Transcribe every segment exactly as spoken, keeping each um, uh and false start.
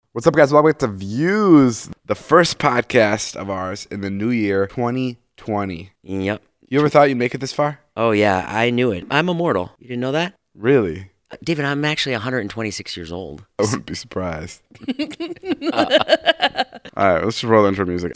What's up, guys? Welcome to Views, the first podcast of ours in the new year, twenty twenty. Yep. You ever thought you'd make it this far? Oh, yeah, I knew it. I'm immortal. You didn't know that? Really? Uh, David, I'm actually one hundred twenty-six years old. I wouldn't be surprised. uh, all right, let's just roll intro music.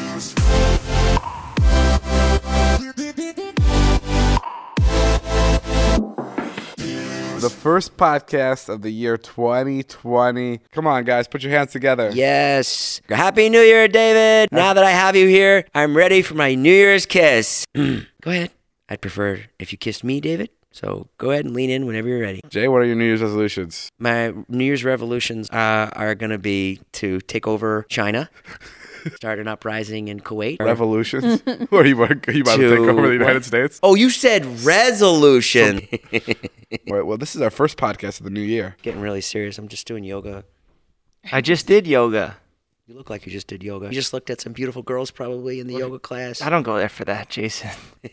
The first podcast of the year twenty twenty. Come on, guys, put your hands together. Yes. Happy New Year, David. Now that I have you here, I'm ready for my New Year's kiss. Go ahead. I'd prefer if you kissed me, David. So go ahead and lean in whenever you're ready. Jay, what are your New Year's resolutions? My New Year's revolutions uh, are going to be to take over China. Start an uprising in Kuwait. Revolutions? What are you, are you about to, to take over the United what? States? Oh, you said resolution. Well, well, this is our first podcast of the new year. Getting really serious. I'm just doing yoga. I just did yoga. You look like you just did yoga. You just looked at some beautiful girls probably in the what? yoga class. I don't go there for that, Jason.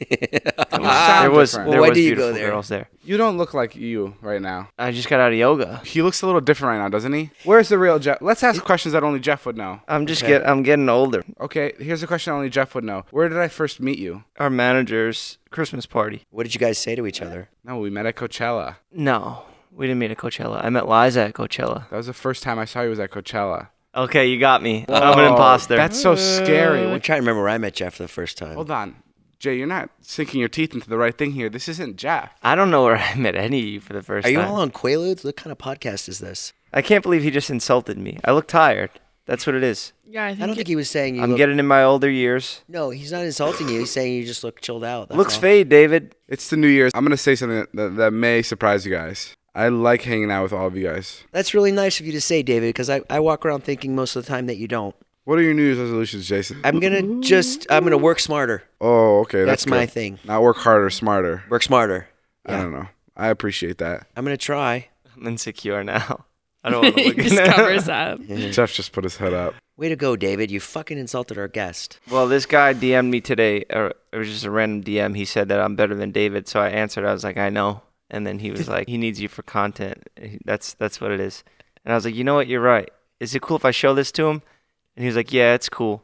there was, there well, why was do you beautiful go there? girls there. You don't look like you right now. I just got out of yoga. He looks a little different right now, doesn't he? Where's the real Jeff? Let's ask questions that only Jeff would know. I'm just okay. get. I'm getting older. Okay, here's a question only Jeff would know. Where did I first meet you? Our manager's Christmas party. What did you guys say to each other? No, we met at Coachella. No, we didn't meet at Coachella. I met Liza at Coachella. That was the first time I saw you was at Coachella. Okay, you got me. Whoa, I'm an imposter. That's so scary. I'm trying to remember where I met Jeff for the first time. Hold on. Jay, you're not sinking your teeth into the right thing here. This isn't Jeff. I don't know where I met any of you for the first Are time. you all on Quaaludes? What kind of podcast is this? I can't believe he just insulted me. I look tired. That's what it is. Yeah, I, think I don't think he was saying you I'm look... getting in my older years. No, he's not insulting you. He's saying you just look chilled out. That's Looks all. fade, David. It's the New Year's. I'm going to say something that, that, that may surprise you guys. I like hanging out with all of you guys. That's really nice of you to say, David, because I, I walk around thinking most of the time that you don't. What are your New Year's resolutions, Jason? I'm going to just, I'm going to work smarter. Oh, okay. That's, That's my good. thing. Not work harder, smarter. Work smarter. I Yeah. don't know. I appreciate that. I'm going to try. I'm insecure now. I don't want to he look at just covers up. Jeff just put his head up. Way to go, David. You fucking insulted our guest. Well, this guy D M'd me today. Or it was just a random D M. He said that I'm better than David. So I answered. I was like, I know. And then he was like, he needs you for content. That's that's what it is. And I was like, you know what? You're right. Is it cool if I show this to him? And he was like, yeah, it's cool.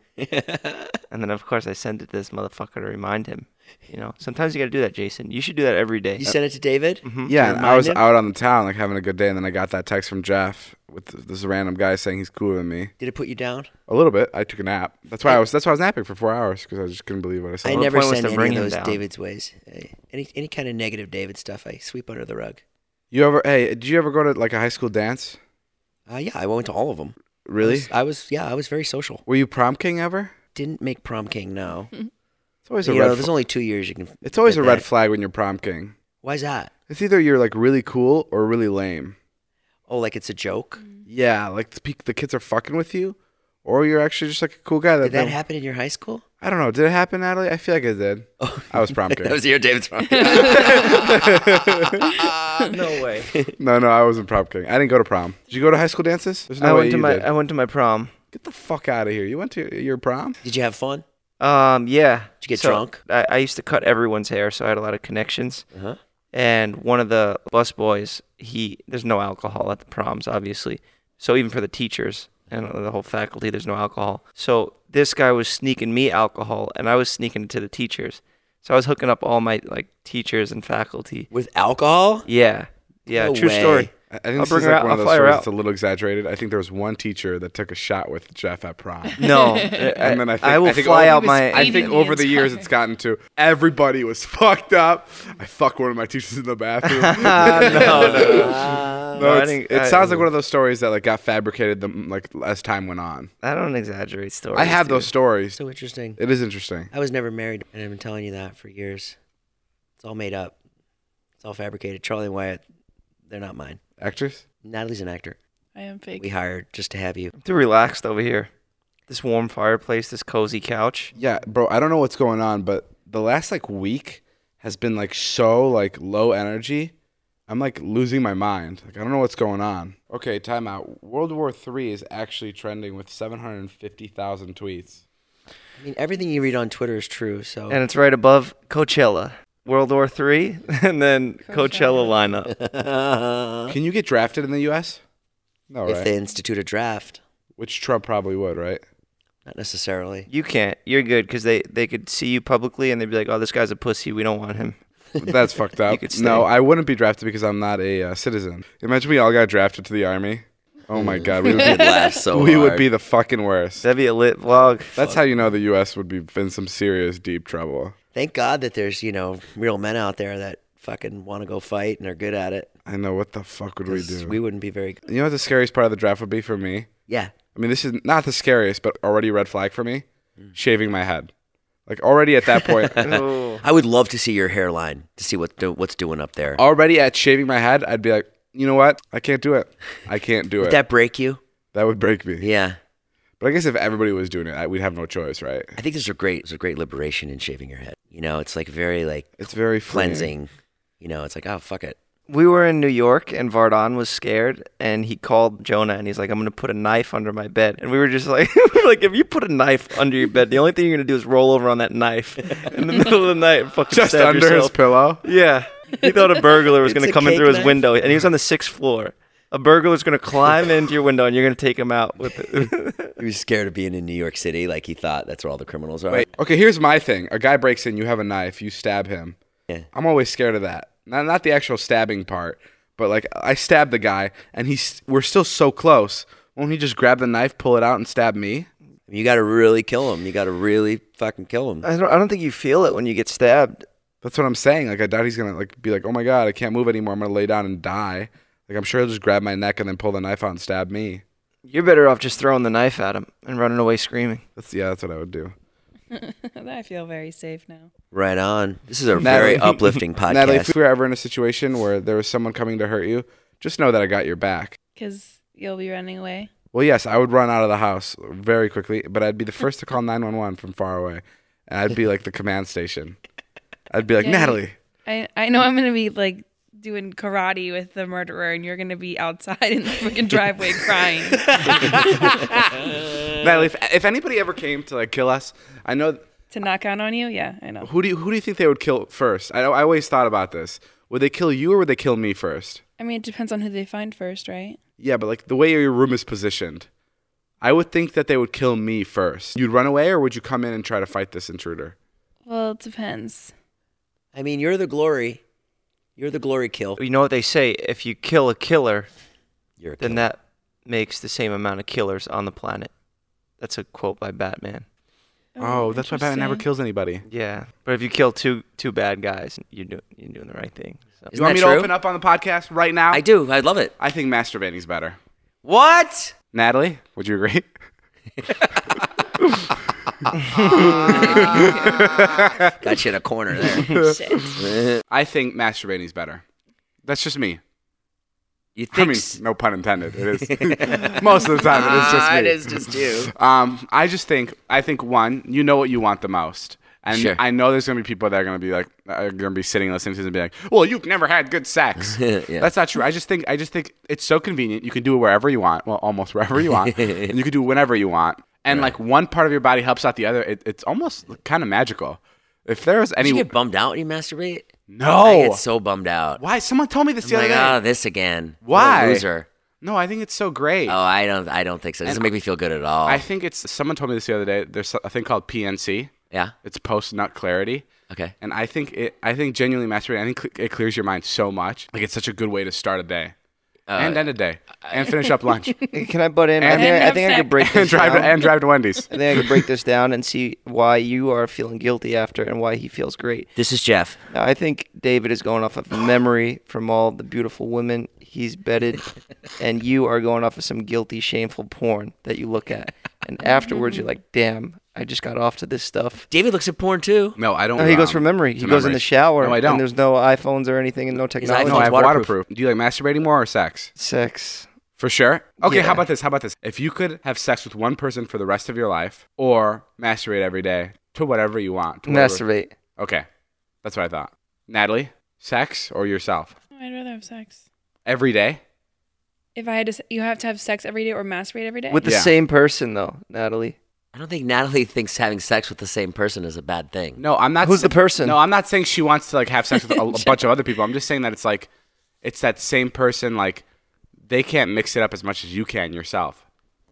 And then, of course, I sent it to this motherfucker to remind him. You know, sometimes you got to do that, Jason. You should do that every day. You sent it to David? Mm-hmm. Yeah, To and I was remind him? out on the town, like having a good day, and then I got that text from Jeff with this random guy saying he's cooler than me. Did it put you down? A little bit. I took a nap. That's why I was. That's why I was napping for four hours because I just couldn't believe what I saw. I the never point was send to any bring of him those down. David's ways. Hey, Any any kind of negative David stuff, I sweep under the rug. You ever? Hey, did you ever go to like a high school dance? Uh, yeah, I went to all of them. Really? I was, I was yeah, I was very social. Were you prom king ever? Didn't make prom king, no. It's always a You red. know, there's fl- only two years you can. it's always get a red that. flag when you're prom king. Why's that? It's either you're like really cool or really lame. Oh, like it's a joke? Yeah, like the, pe- the kids are fucking with you, or you're actually just like a cool guy. That Did that they- happen in your high school? I don't know. Did it happen, Natalie? I feel like it did. Oh, I was prom king. that was your David's prom king. No way. No, no, I wasn't prom king. I didn't go to prom. Did you go to high school dances? There's no I way went to you my did. I went to my prom. Get the fuck out of here. You went to your prom? Did you have fun? Um, yeah. Did you get So, drunk? I, I used to cut everyone's hair, so I had a lot of connections. Uh-huh. And one of the bus boys, he there's no alcohol at the proms, obviously. So even for the teachers and the whole faculty, there's no alcohol. So this guy was sneaking me alcohol, and I was sneaking it to the teachers. So I was hooking up all my like teachers and faculty. With alcohol? Yeah, yeah, No true way. story. I I think I'll this bring is her like out. one of I'll those fly her stories out. that's a little exaggerated. I think there was one teacher that took a shot with Jeff at prom. No, And then I think I will I think fly over, out my. I think Eating the over the years entire- it's gotten to everybody was fucked up. I fucked one of my teachers in the bathroom. no, no. Uh, No, No, I it's- didn't- it I- sounds like one of those stories that like got fabricated the, like as time went on. I don't exaggerate stories. I have dude. those stories. so interesting. It is interesting. I was never married, and I've been telling you that for years. It's all made up. It's all fabricated. Charlie and Wyatt, they're not mine. Actress? Natalie's an actor. I am fake. We hired just to have you. I'm too relaxed over here. This warm fireplace, this cozy couch. Yeah, bro. I don't know what's going on, but the last like week has been like so like low energy. I'm like losing my mind. Like I don't know what's going on. Okay, time out. World War Three is actually trending with seven hundred fifty thousand tweets. I mean, everything you read on Twitter is true. So And it's right above Coachella. World War Three, and then Coachella lineup. Can you get drafted in the U S? No, if right? they institute a draft, Which Trump probably would, right? Not necessarily. You can't. You're good because they, they could see you publicly and they'd be like, oh, this guy's a pussy. We don't want him. That's fucked up. You could stay. No, I wouldn't be drafted because I'm not a uh, citizen. Imagine we all got drafted to the army. Oh my god, we would I'd be, laugh so we would hard. be the fucking worst. That'd be a lit vlog. That's how you know the U S would be in some serious deep trouble. Thank God that there's, you know, real men out there that fucking want to go fight and are good at it. I know, what the fuck would we 'Cause do? We wouldn't be very good. You know what the scariest part of the draft would be for me? Yeah. I mean, this is not the scariest, but already a red flag for me. Shaving my head. Like, already at that point, Oh. I would love to see your hairline to see what do, what's doing up there. already at shaving my head, I'd be like, you know what? I can't do it. I can't do Would it. that break you? That would break me. Yeah. But I guess if everybody was doing it, I, we'd have no choice, right? I think there's a great there's a great liberation in shaving your head. You know, it's like very like It's very freeing. cleansing. You know, it's like, oh fuck it. We were in New York and Vardon was scared and he called Jonah and he's like, I'm going to put a knife under my bed. And we were just like, we were like, if you put a knife under your bed, the only thing you're going to do is roll over on that knife in the middle of the night and fucking Just stab under yourself. his pillow. Yeah. He thought a burglar was It's going to a come in cake through his knife? window and he was on the sixth floor. A burglar's going to climb into your window and you're going to take him out with it. He was scared of being in New York City, like he thought that's where all the criminals are. Wait, okay, here's my thing. A guy breaks in, you have a knife, you stab him. Yeah. I'm always scared of that. Not, not the actual stabbing part, but like I stabbed the guy and he's we're still so close. Won't he just grab the knife, pull it out, and stab me? You got to really kill him. You got to really fucking kill him. I don't, I don't think you feel it when you get stabbed. That's what I'm saying. Like I doubt he's gonna like be like, oh my god, I can't move anymore. I'm gonna lay down and die. Like I'm sure he'll just grab my neck and then pull the knife out and stab me. You're better off just throwing the knife at him and running away screaming. That's yeah, that's what I would do. I feel very safe now. Right on. This is a Natalie- very uplifting podcast. Natalie, if we were ever in a situation where there was someone coming to hurt you, just know that I got your back. Because you'll be running away. Well, yes, I would run out of the house very quickly, but I'd be the first to call nine one one from far away. And I'd be like the command station. I'd be like, Yeah, Natalie. I, I know I'm going to be like doing karate with the murderer and you're going to be outside in the freaking driveway crying. Natalie, if, if anybody ever came to like kill us, I know. To knock out on you? Yeah, I know. Who do you who do you think they would kill first? I I always thought about this. Would they kill you or would they kill me first? I mean, it depends on who they find first, right? Yeah, but like the way your room is positioned, I would think that they would kill me first. You'd run away or would you come in and try to fight this intruder? Well, it depends. I mean, you're the glory. You're the glory kill. You know what they say? If you kill a killer, You're a then killer. that makes the same amount of killers on the planet. That's a quote by Batman. Oh, that's why Batman never interesting. kills anybody. Yeah, but if you kill two two bad guys, you're doing you're doing the right thing. So. Isn't You want me that to true? open up on the podcast right now? I do. I love it. I think masturbating's better. What? Natalie, would you agree? Got you in a corner there. Shit. I think masturbating's better. That's just me. You I think? mean, s- no pun intended. It is most of the time. It is just Ah, me. It is just you. Um, I just think I think one, you know what you want the most, and Sure. I know there's gonna be people that are gonna be like, are gonna be sitting listening to this and be like, well, you've never had good sex. Yeah. That's not true. I just think I just think it's so convenient. You can do it wherever you want. Well, almost wherever you want, and you can do it whenever you want. And like one part of your body helps out the other. It, it's almost kind of magical. If there was Do any, you get bummed out when you masturbate? I no, get so bummed out. why? Someone told me this the I'm other like, day. oh, this again. Why? What a loser. No, I think it's so great. Oh, I don't. I don't think so. It doesn't And make me feel good at all. I think it's. Someone told me this the other day. There's a thing called P N C. yeah. It's post nut clarity. Okay. And I think it. I think genuinely masturbating. I think cl- it clears your mind so much. Like it's such a good way to start a day Uh, and end a day and finish up lunch Can I butt in? I And- think, I And think I have could break and this drive to, down. and drive to Wendy's. I think I could break this down and see why you are feeling guilty after and why he feels great. This is Jeff. Now, I think David is going off of memory from all the beautiful women he's bedded, and you are going off of some guilty, shameful porn that you look at. And afterwards, you're like, damn, I just got off to this stuff. David looks at porn too. No, I don't. No, he goes um, from memory. He to goes in memory. the shower, No, I don't. and there's no iPhones or anything and no technology. No, I have waterproof. waterproof. Do you like masturbating more or sex? Sex. For sure. Okay, Yeah. how about this? How about this? If you could have sex with one person for the rest of your life, or masturbate every day to whatever you want. To whatever- Masturbate. Okay, that's what I thought. Natalie, sex or yourself I'd rather have sex. every day? If I had to, s- you have to have sex every day or masturbate every day? With the Yeah. same person, though, Natalie. I don't think Natalie thinks having sex with the same person is a bad thing. No, I'm not. Who's sa- the person? No, I'm not saying she wants to like have sex with a, a bunch of other people. I'm just saying that it's like, it's that same person. Like, they can't mix it up as much as you can yourself.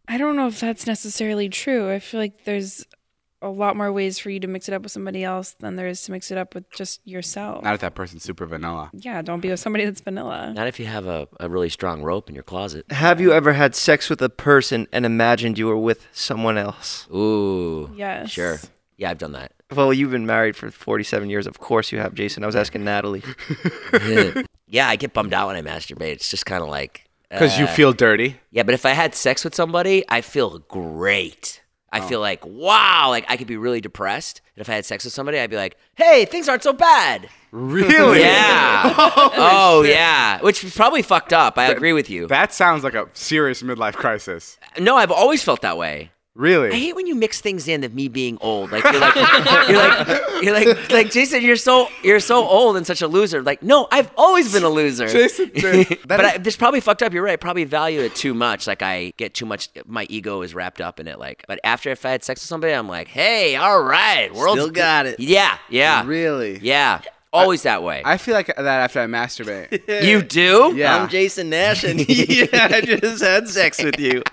I don't know if that's necessarily true. I feel like there's a lot more ways for you to mix it up with somebody else than there is to mix it up with just yourself. Not if that person's super vanilla. Yeah, don't be with somebody that's vanilla. Not if you have a, a really strong rope in your closet. Have you ever had sex with a person and imagined you were with someone else? Ooh. Yes. Sure. Yeah, I've done that. Well, you've been married for forty-seven years. Of course you have, Jason. I was asking Natalie. Yeah, I get bummed out when I masturbate. It's just kind of like... Because uh, you feel dirty. Yeah, but if I had sex with somebody, I feel great. I Oh. feel like, wow, like I could be really depressed. And if I had sex with somebody, I'd be like, hey, things aren't so bad. Really? Yeah. Oh, yeah. Which is probably fucked up. I agree with you. That sounds like a serious midlife crisis. No, I've always felt that way. Really? I hate when you mix things in of me being old. Like you're like you're like you're like like Jason, you're so you're so old and such a loser. Like, no, I've always been a loser. Jason, that but is- I, this probably fucked up. You're right. I probably value it too much. Like I get too much. My ego is wrapped up in it. Like, but after if I had sex with somebody, I'm like, hey, all right, world's Still got good. it. Yeah, yeah, Really? yeah. Always that way. I feel like that after I masturbate. You do? Yeah. I'm Jason Nash, and yeah, I just had sex with you.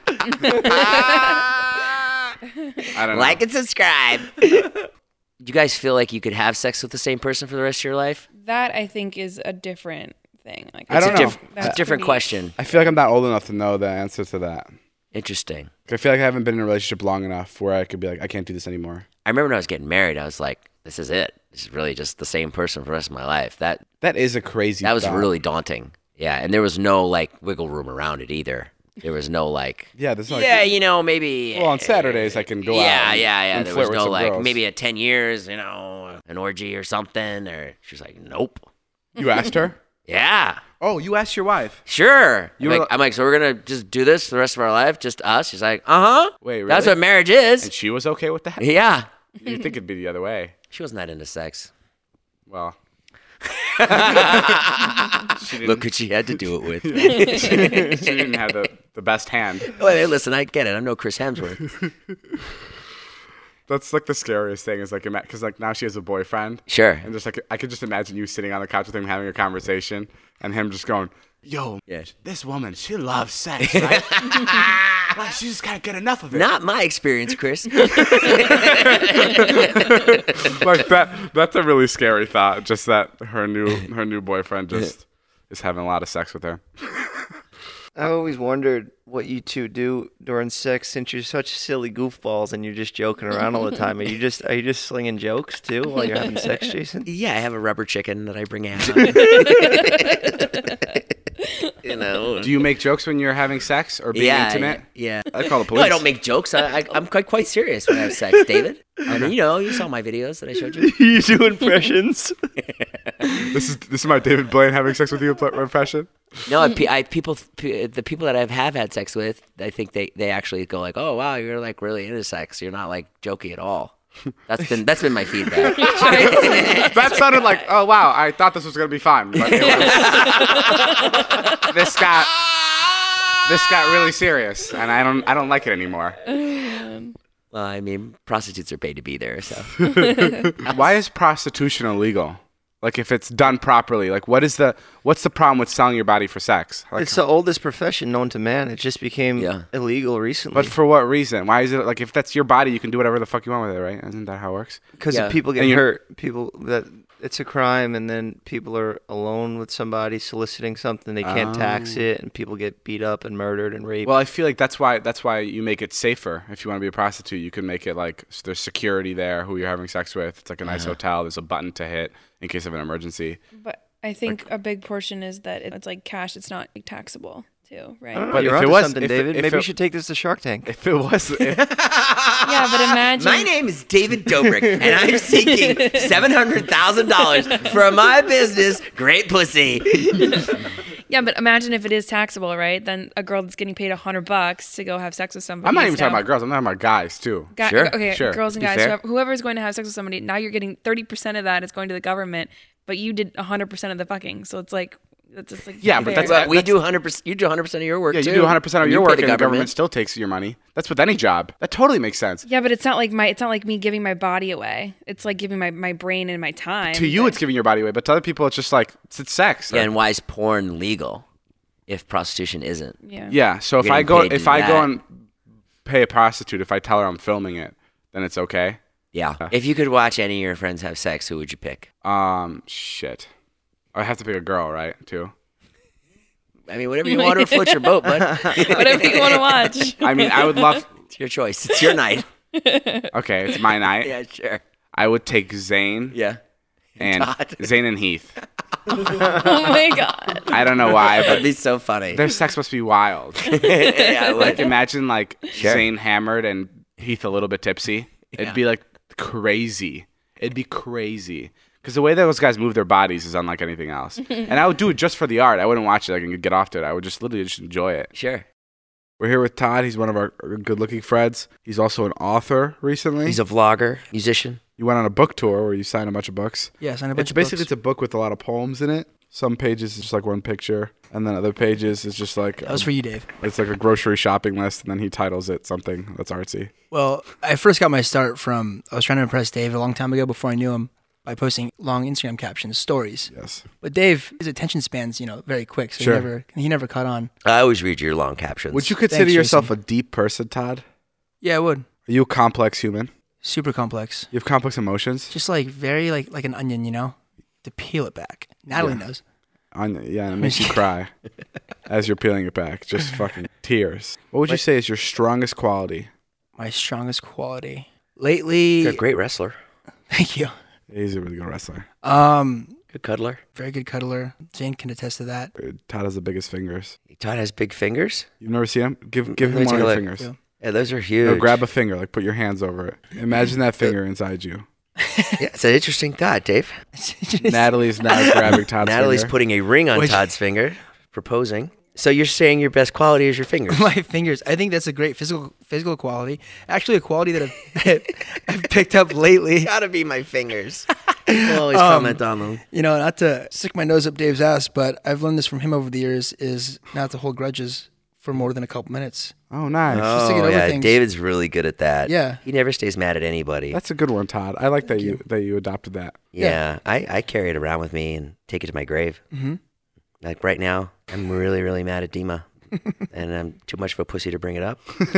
I don't know. Like and subscribe. Do you guys feel like you could have sex with the same person for the rest of your life? That I think is a different thing. Like I don't it's a know. diff- it's a That's different pretty- question. I feel like I'm not old enough to know the answer to that. Interesting. I feel like I haven't been in a relationship long enough where I could be like, I can't do this anymore. I remember when I was getting married, I was like, this is it. This is really just the same person for the rest of my life. That That is a crazy that was thought. really daunting. Yeah, and there was no like wiggle room around it either. There was no like, Yeah, there's no like, yeah, you know, maybe. Well, on Saturdays I can go yeah, out. Yeah, and- yeah, yeah. and There flirt was with no some like girls. maybe at ten years, you know, an orgy or something. Or she's like, nope. You asked her? Yeah, Oh, you asked your wife. sure. You I'm, were like, li- I'm like, so we're gonna just do this for the rest of our life, just us? She's like, uh huh. Wait, That's really? what marriage is. And she was okay with that? Yeah. You think it'd be the other way. She wasn't that into sex. Well, she didn't, Look what she had to do it with. she didn't have the, the best hand. Wait, wait, listen, I get it. I'm no Chris Hemsworth. That's like the scariest thing is like, because like now she has a boyfriend. Sure. And just like, I could just imagine you sitting on the couch with him having a conversation and him just going, yo, Yeah. this woman, she loves sex, right? Like, she just can't get enough of it. Not my experience, Chris. Like that, that's a really scary thought. Just that her new, her new boyfriend just is having a lot of sex with her. I always wondered what you two do during sex, since you're such silly goofballs and you're just joking around all the time. Are you just are you just slinging jokes too while you're having sex, Jason? Yeah, I have a rubber chicken that I bring out. You know. Do you make jokes when you're having sex or being yeah, intimate? Yeah. I call the police. No, I don't make jokes. I, I, I'm quite quite serious when I have sex, David. I mean, you know, you saw my videos that I showed you. You do impressions. This is this is my David Blaine having sex with you impression. No, I, pe- I people, pe- the people that I have had sex with, I think they, they actually go like, "Oh wow, you're like really into sex. You're not like joking at all." That's been that's been my feedback. That sounded like, oh wow, I thought this was gonna be fun, but it was, this got this got really serious, and I don't I don't like it anymore. Well, I mean, prostitutes are paid to be there, so. Why is prostitution illegal? Like if it's done properly, like what is the what's the problem with selling your body for sex? Like, It's the oldest profession known to man. It just became Yeah. illegal recently. but for what reason? Why is it like if that's your body, you can do whatever the fuck you want with it, right? Isn't that how it works? Because Yeah. people get And you- hurt. People that it's a crime, and then people are alone with somebody soliciting something. They can't tax it, and people get beat up and murdered and raped. Well, I feel like that's why that's why you make it safer. If you want to be a prostitute, you can make it like s- there's security there who you're having sex with. It's like a nice hotel. There's a button to hit in case of an emergency. But I think a big portion is that it's like cash. It's not like, taxable too, right? I don't know, But you're if it onto was- something, if it- David. if Maybe it- you should take this to Shark Tank. If it was, if, Yeah, but imagine. My name is David Dobrik, and I'm seeking seven hundred thousand dollars for my business, Great Pussy. Yeah, but imagine if it is taxable, right? Then a girl that's getting paid a hundred bucks to go have sex with somebody. I'm not is even talking now- about girls. I'm talking about guys too. Guy- Sure, okay, sure. girls and Be guys. fair. Whoever, whoever's going to have sex with somebody, now you're getting thirty percent of that is going to the government, but you did one hundred percent of the fucking. So it's like, that's just like. Yeah, but fair. that's- we do one hundred percent. You do one hundred percent of your work Yeah, too. you do one hundred percent of You your pay work, the and the government still takes your money. That's with any job. That totally makes sense. Yeah, but it's not like my it's not like me giving my body away. It's like giving my, my brain and my time. To you, but- it's giving your body away, but to other people, it's just like it's, it's sex. Yeah, and why is porn legal if prostitution isn't? yeah. Yeah. So if You're I getting go, paid to if do I go that. and pay a prostitute if I tell her I'm filming it, then it's okay. Yeah. If you could watch any of your friends have sex, who would you pick? Um, shit. I have to pick a girl, right? Too. I mean, whatever you want to float your boat, bud. Whatever you want to watch. I mean, I would love. It's your choice. It's your night. Okay, it's my night. Yeah, sure. I would take Zayn Yeah. and Todd. Zayn and Heath. Oh my god. I don't know why, That'd but be so funny. their sex must be wild. yeah, I Like would. imagine like Sure. Zayn hammered and Heath a little bit tipsy. It'd Yeah. be like crazy. It'd be crazy. Because the way those guys move their bodies is unlike anything else. And I would do it just for the art. I wouldn't watch it like and get off to it. I would just literally just enjoy it. Sure. We're here with Todd. He's one of our good-looking friends. He's also an author recently. He's a vlogger, musician. You went on a book tour where you signed a bunch of books. Yeah, signed a bunch It's of basically books. it's a book with a lot of poems in it. Some pages is just like one picture, and then other pages is just like That was for you, Dave. it's like a grocery shopping list, and then he titles it something that's artsy. Well, I first got my start from, I was trying to impress Dave a long time ago before I knew him by posting long Instagram captions, stories. Yes. But Dave, his attention span's, you know, very quick, so Sure. he never he never caught on. I always read your long captions. Would you consider Thanks, yourself Jason. a deep person, Todd? Yeah, I would. Are you a complex human? Super complex. You have complex emotions? Just like very like like an onion, you know? To peel it back. Natalie Yeah. knows. On, yeah, and it makes you cry as you're peeling it back. Just fucking tears. What would you say is your strongest quality? My strongest quality. Lately, You're a great wrestler. thank you. He's a really good wrestler. Um, Good cuddler. very good cuddler. Jane can attest to that. Todd has the biggest fingers. Todd has big fingers. You've never seen him? Give give Let him me one of take your a fingers. Yeah. Yeah, those are huge. No, grab a finger. Like put your hands over it. Imagine that finger inside you. Yeah, it's an interesting thought, Dave. Natalie's now grabbing Todd's Natalie's finger. putting a ring on Which- Todd's finger, proposing. So you're saying your best quality is your fingers? My fingers. I think that's a great physical physical quality. Actually, a quality that I've, I've picked up lately. Gotta be my fingers. People always Um, comment on them. You know, not to stick my nose up Dave's ass, but I've learned this from him over the years: is not to hold grudges for more than a couple minutes. Oh, nice. Just to get Oh, over yeah, things. David's really good at that. Yeah. He never stays mad at anybody. That's a good one, Todd. I like that you, that you adopted that. yeah, I, I carry it around with me and take it to my grave. Mhm. Like right now, I'm really, really mad at Dima. And I'm too much of a pussy to bring it up.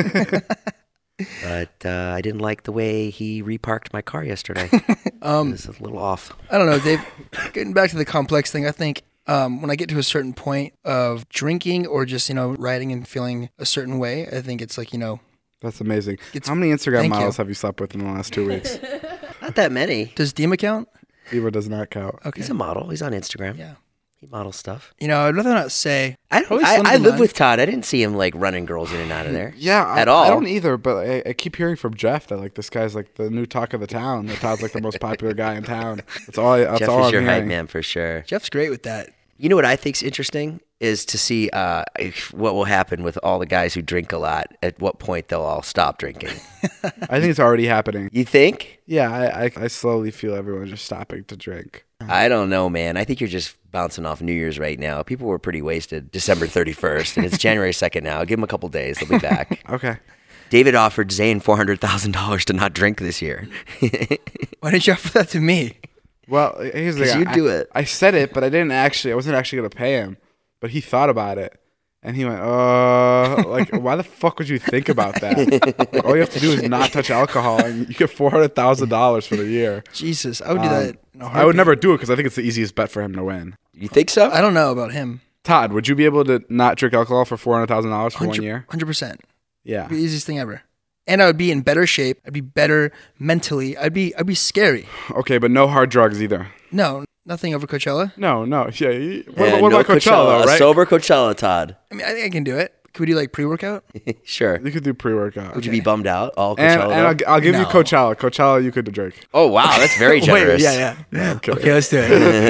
But uh, I didn't like the way he reparked my car yesterday. Um, It was a little off. I don't know, Dave. Getting back to the complex thing, I think um, when I get to a certain point of drinking or just you know riding and feeling a certain way, I think it's like you know, That's amazing. It's- How many Instagram thank you. models have you slept with in the last two weeks? Not that many. does Dima count? Eva does not count. Okay. He's a model. He's on Instagram. Yeah. He models stuff. You know, I'd rather not say. I don't, Probably I, slim I to live none. with Todd. I didn't see him like running girls in and out of there. Yeah, I, At all. I don't either, but I, I keep hearing from Jeff that like this guy's like the new talk of the town. That Todd's like the most popular guy in town. That's all. I, that's Jeff all is I'm your hype hearing. man for sure. Jeff's great with that. You know what I think's interesting is to see uh, if, what will happen with all the guys who drink a lot. At what point they'll all stop drinking. I think it's already happening. You think? Yeah, I, I, I slowly feel everyone just stopping to drink. I don't know, man. I think you're just bouncing off New Year's right now. People were pretty wasted December thirty-first, and it's January second now. Give them a couple days. They'll be back. Okay. David offered Zayn four hundred thousand dollars to not drink this year. Why didn't you offer that to me? Well, here's the 'Cause thing. you I- do it. I said it, but I didn't actually. I wasn't actually gonna pay him, but he thought about it, and he went, "Uh, like, why the fuck would you think about that? Like, all you have to do is not touch alcohol, and you get four hundred thousand dollars for the year." Jesus, I would do Um, that. In a I would heartbeat. never do it because I think it's the easiest bet for him to win. You think so? I don't know about him. Todd, would you be able to not drink alcohol for four hundred thousand dollars for one Hundred year? hundred percent. Yeah. The easiest thing ever. And I would be in better shape. I'd be better mentally. I'd be I'd be scary. Okay, but no hard drugs either. No, nothing over Coachella. No, no. Yeah. you- What, Yeah, about, what no about Coachella, though, A right? sober Coachella, Todd. I mean, I think I can do it. Could we do like pre-workout? Sure. You could do pre-workout. Would you be bummed out? All Coachella. And, and though? I'll, I'll give you No. Coachella. Coachella, you could drink. oh wow, that's very generous. Wait, yeah, yeah. No, I'm kidding. Okay, let's do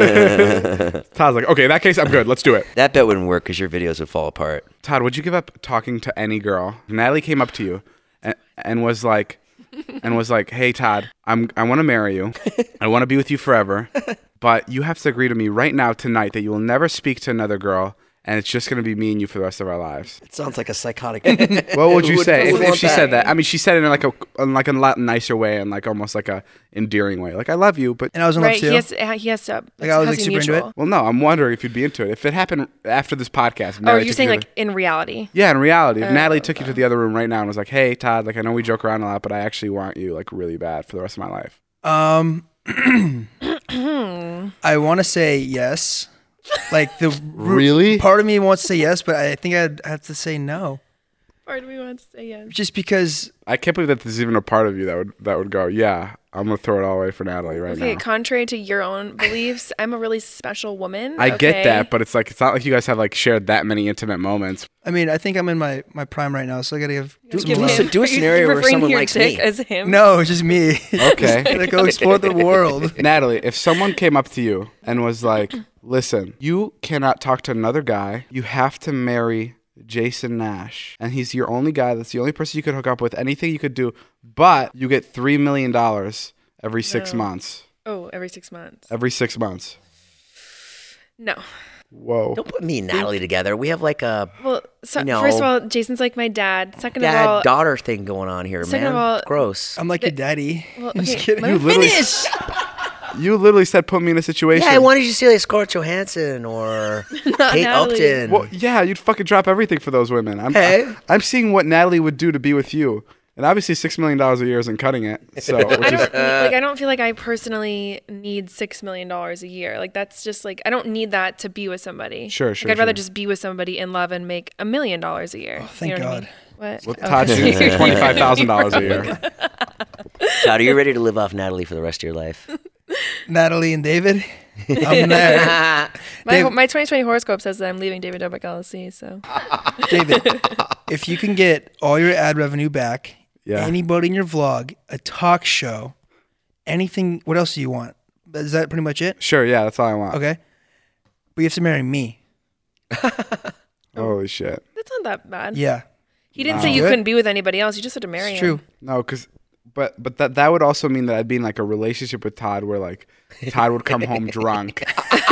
it. Todd's like, okay, in that case, I'm good. Let's do it. That bet wouldn't work because your videos would fall apart. Todd, would you give up talking to any girl? Natalie came up to you and, and was like, and was like, hey, Todd, I'm I want to marry you. I want to be with you forever, but you have to agree to me right now tonight that you will never speak to another girl and it's just gonna be me and you for the rest of our lives. It sounds like a psychotic. What would you Who say who if, would if want she said that? I mean, she said it in like a in like a lot nicer way and like almost like a endearing way. Like I love you, but And I was in love Right. too. He has, to, he has to. Like, I was, has like, to be super into it. mutual. well, no, I'm wondering if you'd be into it. If it happened after this podcast. if Oh, Natalie you're took saying you like to in reality? the- yeah, in reality, if Oh, Natalie took you okay. to the other room right now and was like, "Hey, Todd, like I know we joke around a lot, but I actually want you like really bad for the rest of my life." Um, I want to say yes. Like the Really? part of me wants to say yes, but I think I'd have to say no, Part of me wants to say yes. just because. I can't believe that there's even a part of you that would that would go, "Yeah, I'm gonna throw it all away for Natalie right Okay, now." contrary to your own beliefs, I'm a really special woman. I get okay? that, but it's like it's not like you guys have like shared that many intimate moments. I mean, I think I'm in my, my prime right now, so I gotta give Do- some give me love. some- do a Are you scenario where referring to someone your likes chick me. as him. No, it's just me. Okay. Gotta go explore the world. Natalie, if someone came up to you and was like, "Listen, you cannot talk to another guy. You have to marry Jason Nash, and he's your only guy. That's the only person you could hook up with. Anything you could do, but you get three million dollars every six No. months. Oh, every six months. Every six months. No. Whoa. Don't put me and Natalie together. We have like a Well, so, You know. first of all, Jason's like my dad. Second of all, dad daughter thing going on here, Second man. of all- It's gross. I'm like your daddy. well, I'm just okay, kidding. let You me literally- finish. You literally said put me in a situation. Yeah, I wanted you to see like Scarlett Johansson or Kate Natalie. Upton. Well, yeah, you'd fucking drop everything for those women. I'm, Hey. I'm seeing what Natalie would do to be with you. And obviously six million dollars a year isn't cutting it. So, which I is, don't like. I don't feel like I personally need six million dollars a year. Like that's just like I don't need that to be with somebody. Sure, sure, Like, I'd rather sure. just be with somebody in love and make a million dollars a year. Oh, thank you know God. What, I mean? What? well, Oh, Todd okay. needs twenty-five thousand dollars a year. Todd, are you ready to live off Natalie for the rest of your life? Natalie and David, I'm there. my Dave- my twenty twenty horoscope says that I'm leaving David Dobrik L L C. So David, if you can get all your ad revenue back, Yeah. anybody in your vlog, a talk show, anything, what else do you want? Is that pretty much it? Sure, yeah, that's all I want. Okay. But you have to marry me. Holy shit. that's not that bad. Yeah. He didn't Wow. say you Good. couldn't be with anybody else. You just had to marry It's him. true. No, because, but but that that would also mean that I'd be in like a relationship with Todd where like Todd would come home drunk,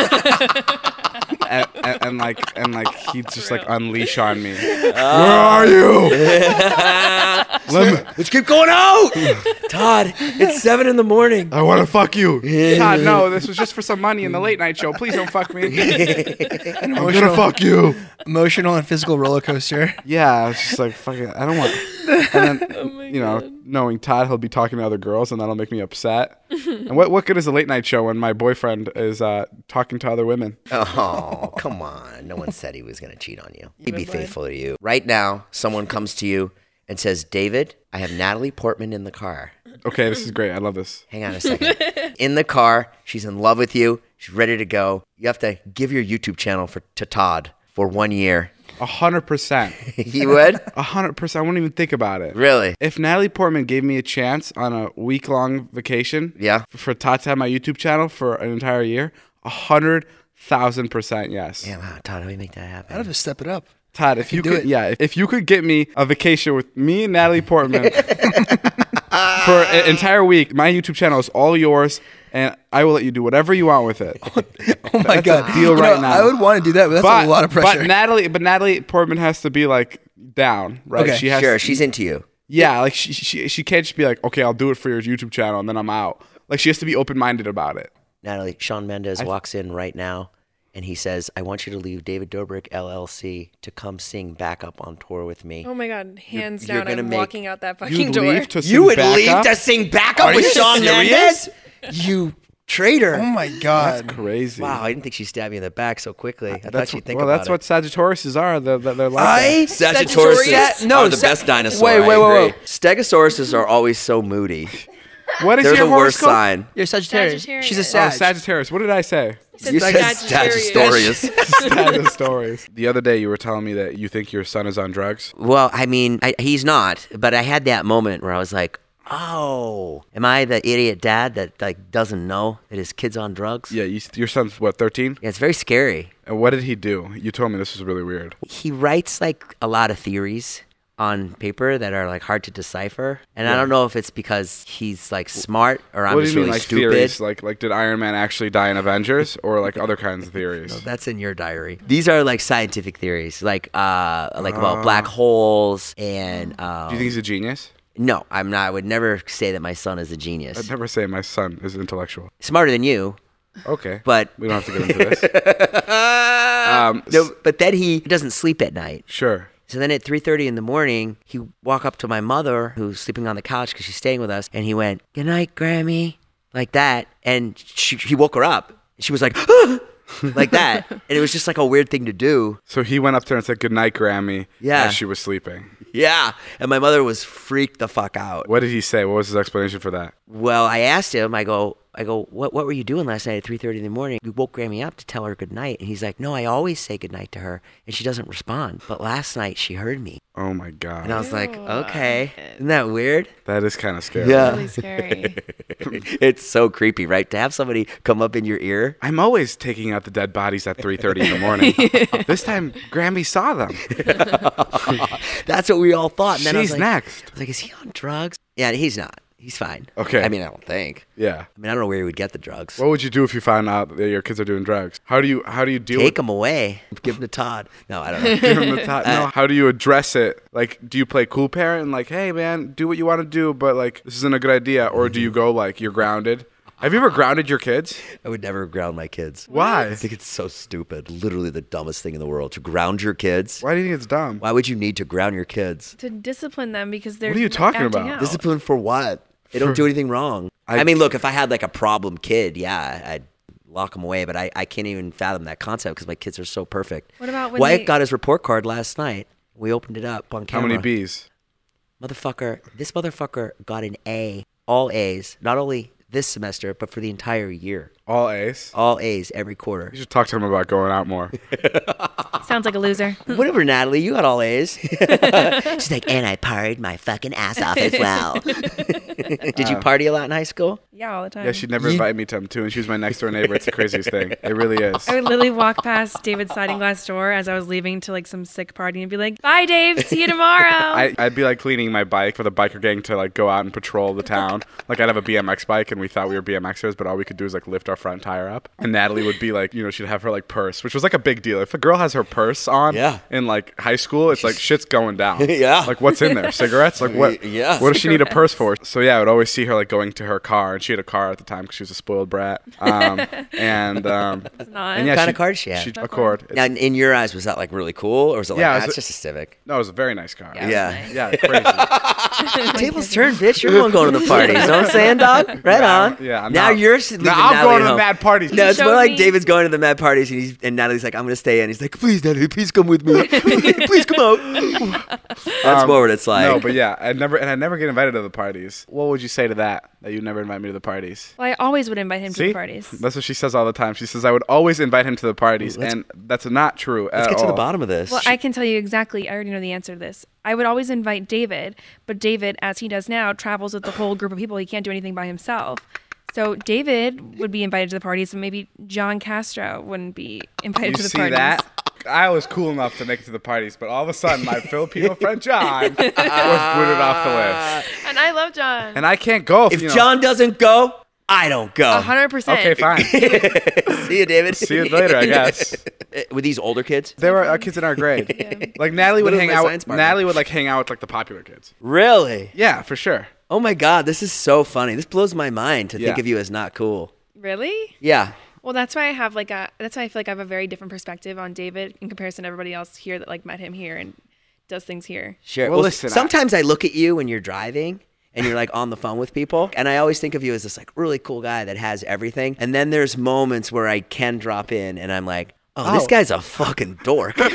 and, and, and like and like he'd just like unleash on me. Where are you? Let me, Let's keep going out. Todd, it's seven in the morning. I want to fuck you, Todd. No, this was just for some money in the late night show. Please don't fuck me. An I'm gonna emotional, fuck you. emotional and physical roller coaster. Yeah, it's just like fucking. I don't want. And then you know, knowing Todd, he'll be talking to other girls, and that'll make me upset. And what what good is a late night show when my boyfriend is uh, talking to other women? Oh, come on. No one said he was going to cheat on you. He'd be would. faithful to you. Right now, someone comes to you and says, David, I have Natalie Portman in the car. Okay, this is great. I love this. Hang on a second. In the car, she's in love with you. She's ready to go. You have to give your YouTube channel for to Todd for one year. A hundred percent. You would? A hundred percent. I wouldn't even think about it. Really? If Natalie Portman gave me a chance on a week long vacation, Yeah. for Todd to have my YouTube channel for an entire year, a hundred thousand percent yes. Yeah, wow, Todd, how do we make that happen? I'd have to step it up. Todd, if you do could, it. yeah, if, if you could get me a vacation with me and Natalie Portman for an entire week, my YouTube channel is all yours, and I will let you do whatever you want with it. Oh my That's God. a deal You right know, now. I would want to do that, but that's but, a lot of pressure. But Natalie, but Natalie Portman has to be like down, right? Okay. She has Sure, to, she's into you. yeah, like she, she she can't just be like, okay, I'll do it for your YouTube channel, and then I'm out. Like she has to be open minded about it. Natalie, Shawn Mendes walks in right now and he says, I want you to leave David Dobrik L L C to come sing backup on tour with me. Oh my God, hands you're down, gonna I'm make- walking out that fucking You'd door. leave to sing You would back leave up? to sing backup Are with you Shawn serious? Mendes? You traitor. oh my God. Crazy. Wow, I didn't think she'd stab you in the back so quickly. I thought That's she'd think well, about that's it. what Sagittariuses are. They're, they're, they're like I Sagittarius Sagittarius? No, are the Sa- best dinosaur. Wait, I wait, wait, agree. Stegosauruses are always so moody. that. What is They're your the worst horoscope? sign. You're Sagittarius. Sagittarius. She's a Oh, Sag. Sagittarius. What did I say? Said You said Sagittarius. Sagittarius. Stories. The other day, you were telling me that you think your son is on drugs. Well, I mean, I, he's not, but I had that moment where I was like, oh, am I the idiot dad that like doesn't know that his kid's on drugs? Yeah, you, your son's what, thirteen? Yeah, it's very scary. And what did he do? You told me this was really weird. He writes like a lot of theories on paper that are like hard to decipher. And I don't know if it's because he's like smart or I'm What do just you mean, really like stupid. theories? Like, like did Iron Man actually die in Avengers, or like other kinds of theories? No, that's in your diary. These are like scientific theories, like uh, like about black holes and. Um, Do you think he's a genius? No, I'm not. I would never say that my son is a genius. I'd never say my son is intellectual. Smarter than you, Okay, but we don't have to get into this. um, no. But then he doesn't sleep at night. Sure. So then at three thirty in the morning, he walked up to my mother, who's sleeping on the couch because she's staying with us, and he went, "Good night, Grammy," like that, and she, he woke her up. She was like, like that, and it was just like a weird thing to do. So he went up there and said good night, Grammy. Yeah. As she was sleeping. Yeah, and my mother was freaked the fuck out. What did he say? What was his explanation for that? Well, I asked him. I go, I go, what what were you doing last night at three thirty in the morning? We woke Grammy up to tell her good night, and he's like, no, I always say good night to her, and she doesn't respond. But last night she heard me, Oh my god. and I was like, okay, isn't that weird? That is kind of scary. Yeah. Really scary. It's so creepy, right? To have somebody come up in your ear. I'm always taking out the dead bodies at three thirty in the morning. This time, Grammy saw them. That's what we all thought. And then I was She's like, next. I was like, is he on drugs? Yeah, he's not. He's fine. Okay. I mean, I don't think. Yeah. I mean, I don't know where he would get the drugs. What would you do if you found out that your kids are doing drugs? How do you how do you deal Take with him away. Give him to Todd. No, I don't know. Give them the top. No, how do you address it? Like, do you play cool parent and like, hey man, do what you want to do, but like this isn't a good idea, or do you go like you're grounded? Have you ever grounded your kids? I would never ground my kids. Why? I think it's so stupid. Literally the dumbest thing in the world. To ground your kids. Why do you think it's dumb? Why would you need to ground your kids? To discipline them because they're What are you talking acting about? out. Discipline for what? They don't For- do anything wrong. I, I- mean, look, if I had like a problem kid, yeah, I'd lock them away. But I, I can't even fathom that concept because my kids are so perfect. What about when Wyatt they- got his report card last night. We opened it up on How camera. many B's? Motherfucker, this motherfucker got an A, all A's, not only this semester, but for the entire year. All A's? All A's every quarter. You should talk to him about going out more. Sounds like a loser. Whatever, Natalie, you got all A's. She's like, and I partied my fucking ass off as well. Did you party a lot in high school? Yeah, all the time. Yeah, she'd never invite me to him too, and she was my next door neighbor. It's the craziest thing. It really is. I would literally walk past David's sliding glass door as I was leaving to like some sick party and be like, "Bye, Dave. See you tomorrow." I, I'd be like cleaning my bike for the biker gang to like go out and patrol the town. Like I'd have a B M X bike, and we thought we were B M Xers, but all we could do is like lift our front tire up. And Natalie would be like, you know, she'd have her like purse, which was like a big deal. If a girl has her purse on Yeah. in like high school, it's like shit's going down. Yeah. Like what's in there? Cigarettes? Like what? Yeah. What does she need a purse for? So yeah, I would always see her like going to her car, and she had a car at the time because she was a spoiled brat. Um, and um, not. and yeah, What kind she- of car did she have? She, Accord. Now, in your eyes, was that like really cool, or was it like, Yeah, it that's was- just a Civic? No, it was a very nice car. Yeah, it was Yeah. nice. Yeah, crazy. Tables turned, bitch. You're the one going to the parties. Know what I'm saying, dog? Right Yeah, on. yeah, Now now- you're leaving Now I'm Natalie going at to the home. mad parties. No, it's Show more like me. David's going to the mad parties, and he's and Natalie's like, I'm gonna stay in. He's like, please, Natalie, please come with me. Please come out. That's Um, more what it's like. No, but yeah, I never and I never get invited to the parties. What would you say to that? That you never invite me to the parties? Well, I always would invite him to See, the parties. that's what she says all the time. She says I would always invite him to the parties, Let's- and that's not true Let's at get to the all. bottom of this. Well, I can tell you exactly. I already know the answer to this. I would always invite David, but David, as he does now, travels with the whole group of people. He can't do anything by himself. So David would be invited to the parties, and maybe John Castro wouldn't be invited You to the see parties. that? I was cool enough to make it to the parties, but all of a sudden my Filipino friend John was booted off the list, And I love John. and I can't go if, if you know, John doesn't go, I don't go. A hundred percent. Okay, fine. See you, David. See you later, I guess. With these older kids? There were uh, kids in our grade. Like Natalie would Literally hang my out. science partner. Natalie would like hang out with like the popular kids. Really? Yeah, for sure. Oh my God, this is so funny. This blows my mind to think Yeah. of you as not cool. Really? Yeah. Well, that's why I have like a. That's why I feel like I have a very different perspective on David in comparison to everybody else here that like met him here and does things here. Sure. Well, Well, listen, I- sometimes I look at you when you're driving and you're like on the phone with people, and I always think of you as this like really cool guy that has everything. And then there's moments where I can drop in and I'm like, oh, this Oh. guy's a fucking dork. And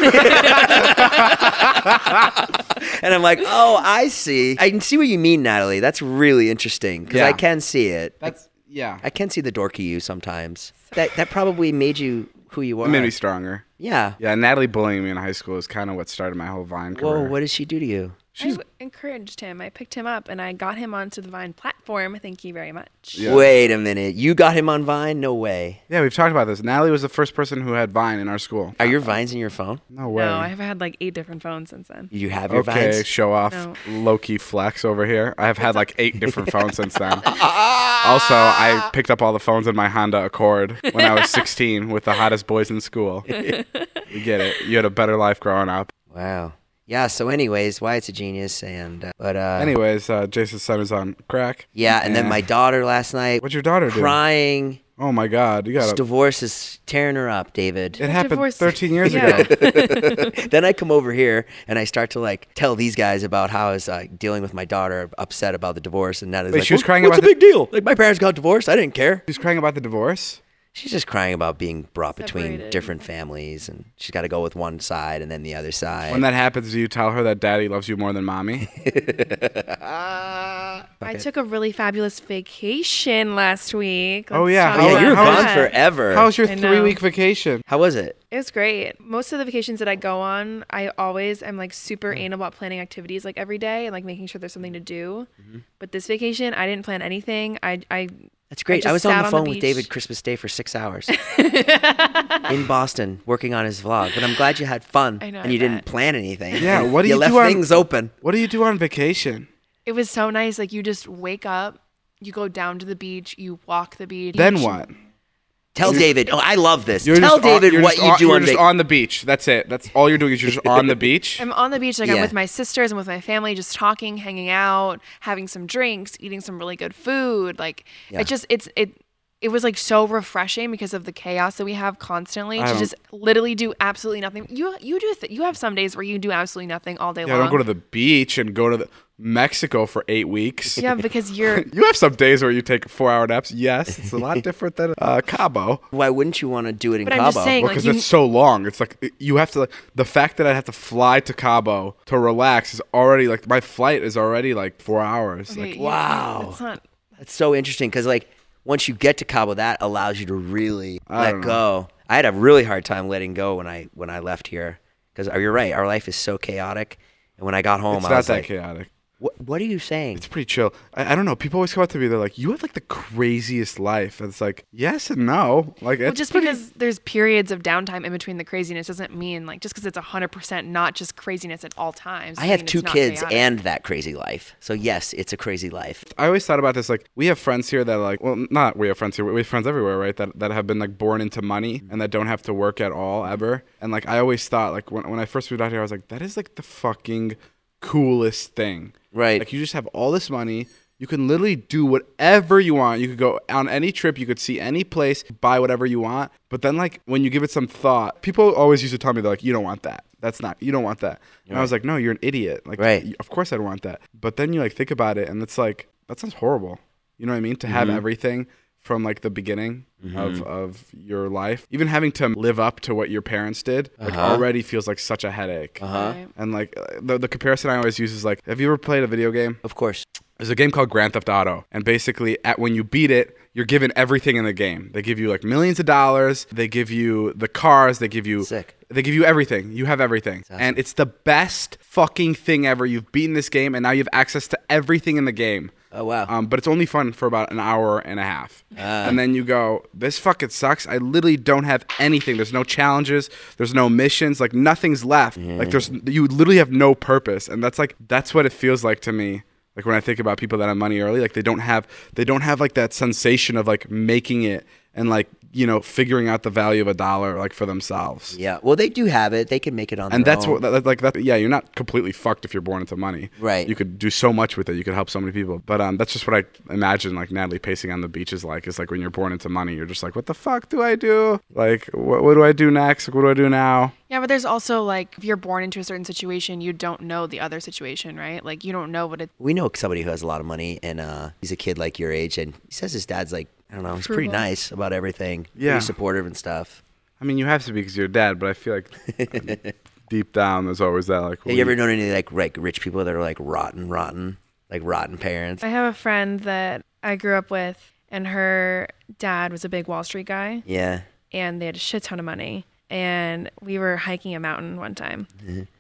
I'm like, oh, I see. I can see what you mean, Natalie. That's really interesting because Yeah. I can see it. That's yeah. I can see the dorky you sometimes. That that probably made you who you are. It made me stronger. Yeah. Yeah, Natalie bullying me in high school is kind of what started my whole Vine career. Whoa, what did she do to you? I w- encouraged him. I picked him up and I got him onto the Vine platform. Thank you very much. Yeah. Wait a minute. You got him on Vine? No way. Yeah, we've talked about this. Natalie was the first person who had Vine in our school. Are your Vines in your phone? No way. No, I've had like eight different phones since then. You have your Okay, Vines? show off. No. Low-key flex over here. I have had like eight different phones since then. Also, I picked up all the phones in my Honda Accord when I was sixteen with the hottest boys in school. You get it. You had a better life growing up. Wow. Yeah, so anyways, Wyatt's a genius. and uh, but uh, Anyways, uh, Jason's son is on crack. Yeah, and then Yeah. my daughter last night What's your daughter doing? crying. Oh my God, you This got to. divorce is tearing her up, David. It happened divorce? thirteen years Yeah. ago. Then I come over here and I start to like tell these guys about how I was uh, dealing with my daughter, upset about the divorce, and Natalie's Wait, like, she was "What- crying what's about the big deal? Like my parents got divorced. I didn't care. She's crying about the divorce. She's just crying about being brought between Separated. different families, and she's got to go with one side and then the other side. When that happens, do you tell her that daddy loves you more than mommy? I took a really fabulous vacation last week. Oh, Let's yeah. talk How- yeah, about you were how gone was- that. forever. How was your I know. three-week vacation? How was it? It was great. Most of the vacations that I go on, I always am like super anal about planning activities like every day and like making sure there's something to do. Mm-hmm. But this vacation, I didn't plan anything. I I That's great. I, just was on sat the on the phone with beach. David Christmas Day for six hours in Boston working on his vlog. But I'm glad you had fun I know, and I you didn't bet. plan anything. Yeah, what do you you left do on- things open. What do you do on vacation? it was so nice. Like you just wake up, you go down to the beach, you walk the beach. Then what? Tell David. Oh, I love this. You're Tell just on- David you're what just you on, do You're on just vac- on the beach. That's it. That's all you're doing is you're just on the beach. I'm on the beach, like Yeah. I'm with my sisters and with my family, just talking, hanging out, having some drinks, eating some really good food. Like Yeah. it just it's it it was like so refreshing because of the chaos that we have constantly I to don't- just literally do absolutely nothing. You you do th- you have some days where you do absolutely nothing all day Yeah, long. don't go to the beach and go to the Mexico for eight weeks. yeah, because you're You have some days where you take four-hour naps. Yes, it's a lot different than uh, Cabo. Why wouldn't you want to do it in But I'm Cabo? just saying, Well, like because you, it's so long. It's like you have to. The fact that I have to fly to Cabo to relax is already like my flight is already like four hours. okay, Like you- wow. it's not. That's so interesting because like once you get to Cabo, that allows you to really I let don't know. go. I had a really hard time letting go when I when I left here because you're right. Our life is so chaotic, and when I got home, it's I not was that like, chaotic. what, "What are you saying?" It's pretty chill. I, I don't know. People always come up to me. They're like, "You have like the craziest life." And it's like, yes and no. Like, Well, it's just pretty, because there's periods of downtime in between the craziness doesn't mean like just because it's one hundred percent not just craziness at all times. I doesn't have mean two it's not kids chaotic. and that crazy life, so yes, it's a crazy life. I always thought about this. Like, we have friends here that are like, well, not we have friends here. We have friends everywhere, right? That that have been like born into money and that don't have to work at all ever. And like, I always thought like when when I first moved out here, I was like, that is like the fucking coolest thing. Right. Like, you just have all this money. You can literally do whatever you want. You could go on any trip. You could see any place, buy whatever you want. But then, like, when you give it some thought, people always used to tell me, they're like, you don't want that. That's not, you don't want that. And I was like, no, you're an idiot. Like, Right. y- of course I don't want that. But then you, like, think about it, and it's like, that sounds horrible. You know what I mean? To have Mm-hmm. everything from, like, the beginning of, of your life. Even having to live up to what your parents did, like, Uh-huh. already feels like such a headache. Uh-huh. Right. And, like, uh, the, the comparison I always use is, like, have you ever played a video game? Of course. There's a game called Grand Theft Auto, and basically, at when you beat it, you're given everything in the game. They give you like millions of dollars. They give you the cars. They give you Sick. They give you everything. You have everything, awesome. and it's the best fucking thing ever. You've beaten this game, and now you have access to everything in the game. Oh wow. Um, but it's only fun for about an hour and a half. Ah. And then you go, this fucking sucks. I literally don't have anything. There's no challenges. There's no missions. Like, nothing's left. Like, there's you literally have no purpose. And that's like that's what it feels like to me. Like, when I think about people that have money early, like they don't have they don't have like that sensation of like making it and like, you know, figuring out the value of a dollar like for themselves. Yeah. Well, they do have it. They can make it on And their that's own. what, that, like, that. Yeah, you're not completely fucked if you're born into money. Right. You could do so much with it. You could help so many people. But um, that's just what I imagine, like, Natalie pacing on the beach is like. Is like when you're born into money, you're just like, what the fuck do I do? Like, what, what do I do next? Like, what do I do now? Yeah, but there's also like if you're born into a certain situation, you don't know the other situation, right? Like you don't know what it. We know somebody who has a lot of money, and uh, he's a kid like your age, and he says his dad's like, I don't know, he's pretty Approval. nice about everything. Yeah. Pretty supportive and stuff. I mean, you have to be because you're dad, but I feel like deep down, there's always that, like, Have you ever known any like like rich people that are like rotten, rotten, like rotten parents? I have a friend that I grew up with, and her dad was a big Wall Street guy, Yeah. and they had a shit ton of money. And we were hiking a mountain one time,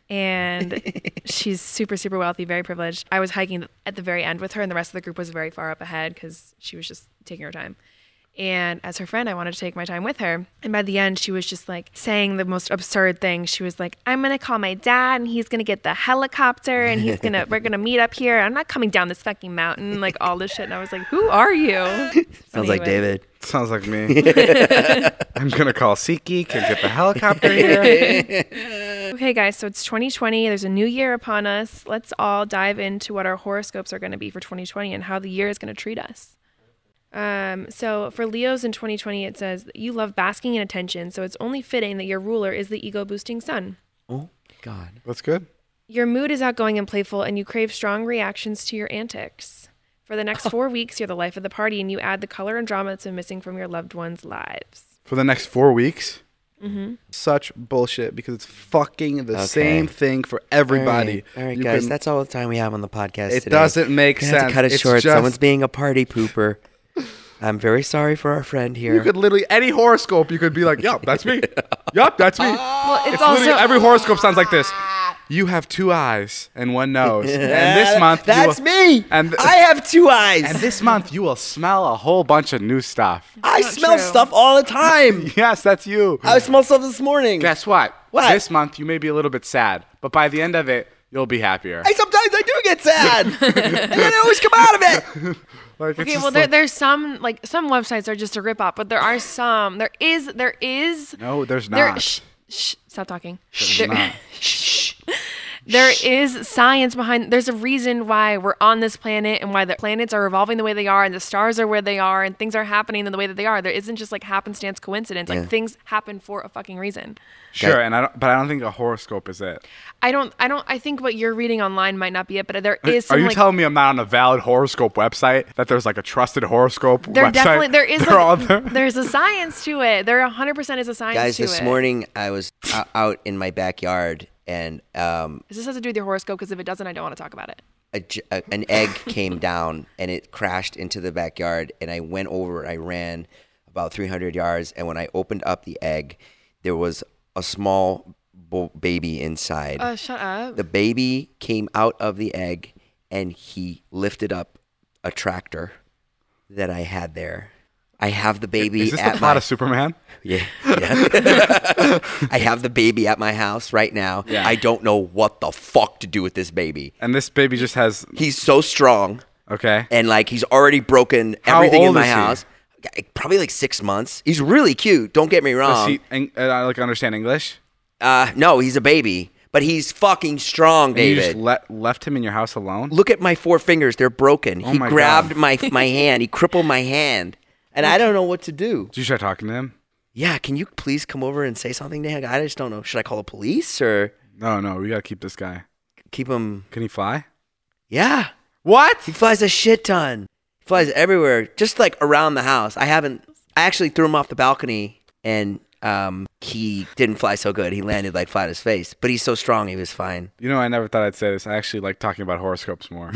And she's super, super wealthy, very privileged. I was hiking at the very end with her, and the rest of the group was very far up ahead because she was just taking her time. And as her friend, I wanted to take my time with her. And by the end, she was just like saying the most absurd things. She was like, I'm going to call my dad and he's going to get the helicopter and he's going to, we're going to meet up here. I'm not coming down this fucking mountain, like all this shit. And I was like, who are you? Sounds like David. Sounds like me. I'm going to call SeatGeek and get the helicopter here. Okay, guys, so it's twenty twenty. There's a new year upon us. Let's all dive into what our horoscopes are going to be for twenty twenty and how the year is going to treat us. Um, so for Leos in twenty twenty, it says that you love basking in attention, so it's only fitting that your ruler is the ego-boosting sun. Oh, God. That's good. Your mood is outgoing and playful, and you crave strong reactions to your antics. For the next four weeks, you're the life of the party, and you add the color and drama that's been missing from your loved ones' lives. For the next four weeks? Mm-hmm. Such bullshit because it's fucking the Okay. same thing for everybody. All right, all right You guys, can- that's all the time we have on the podcast It today. doesn't make We're gonna have sense. to cut it It's short. just- Someone's being a party pooper. I'm very sorry for our friend here. You could literally, any horoscope, you could be like, yup, that's me. Yup, that's me. Well, it's, It's also literally, every horoscope sounds like this. You have two eyes and one nose. And this month, you That's will, me. and th- I have two eyes. And this month, you will smell a whole bunch of new stuff. I not smell true. stuff all the time. Yes, that's you. I smelled stuff this morning. Guess what? What? This month, you may be a little bit sad, but by the end of it, you'll be happier. I sometimes I do get sad, and then I always come out of it. Like, it's Okay, just well, there, like- there's some like some websites are just a rip off, but there are some. There is, there is. No, there's There, not. shh, shh, stop talking. There's There, not. there is science behind. There's a reason why we're on this planet and why the planets are revolving the way they are and the stars are where they are and things are happening in the way that they are. There isn't just like happenstance coincidence. Like Yeah. things happen for a fucking reason. Sure, and I don't, but I don't think a horoscope is it. I don't. I don't. I think what you're reading online might not be it, but there is Are some you like. telling me I'm not on a valid horoscope website? That there's like a trusted horoscope there website? definitely there is They're all like, there? there's a science to it. There one hundred percent is a science Guys, to this it. morning I was o- out in my backyard, and um, Does this have to do with your horoscope? Because if it doesn't, I don't want to talk about it. a j- a- an egg came down and it crashed into the backyard, and I went over. I ran about three hundred yards, and when I opened up the egg, there was a small bo- baby inside. Uh, shut up. The baby came out of the egg, and he lifted up a tractor that I had there. I have the baby Is this at the plot my of Superman? yeah, yeah. I have the baby at my house right now. Yeah. I don't know what the fuck to do with this baby. And this baby just has He's so strong, okay. and like he's already broken How everything in old my is he? house. Probably like six months. He's really cute. Don't get me Does wrong. he en- uh, like understand English? uh, no, he's a baby, but he's fucking strong, And you just David. let, left him in your house alone? Look at my four fingers; they're broken. Oh he my grabbed God. my my hand. He crippled my hand, and I don't know what to do. Did you try talking to him? Yeah, can you please come over and say something to him? I just don't know. Should I call the police or No, no, we gotta keep this guy. keep him? Can he fly? Yeah, What? he flies a shit ton. He flies everywhere, just like around the house. I haven't. I actually threw him off the balcony, and um, he didn't fly so good. He landed like flat on his face, but he's so strong, he was fine. You know, I never thought I'd say this. I actually like talking about horoscopes more.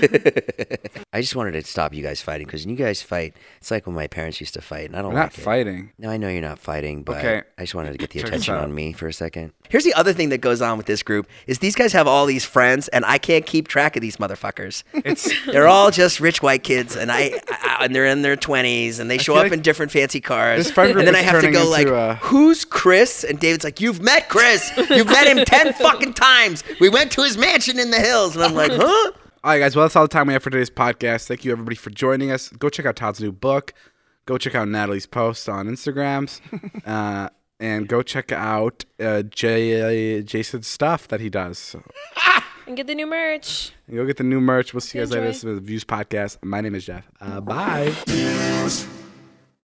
I just wanted to stop you guys fighting because when you guys fight, it's like when my parents used to fight, and I don't We're like not it. fighting. No, I know you're not fighting, but Okay. I just wanted to get the Check this attention out. on me for a second. Here's the other thing that goes on with this group is these guys have all these friends, and I can't keep track of these motherfuckers. It's They're all just rich white kids, and I, I and they're in their twenties, and they show feel up like in different fancy cars. this friend group and then is I have to turning go like, into a- "Who's Chris?" And David's like, "You've met Chris. You've met him ten fucking times. We went to his mansion in the hills." And I'm like, "Huh?" all right, guys. Well, that's all the time we have for today's podcast. Thank you, everybody, for joining us. Go check out Todd's new book. Go check out Natalie's posts on Instagrams. uh, and go check out uh, Jay, uh, Jason's stuff that he does. So, And get the new merch. and go get the new merch. We'll see you guys later. Enjoy. This is the Views Podcast. My name is Jeff. Uh, bye.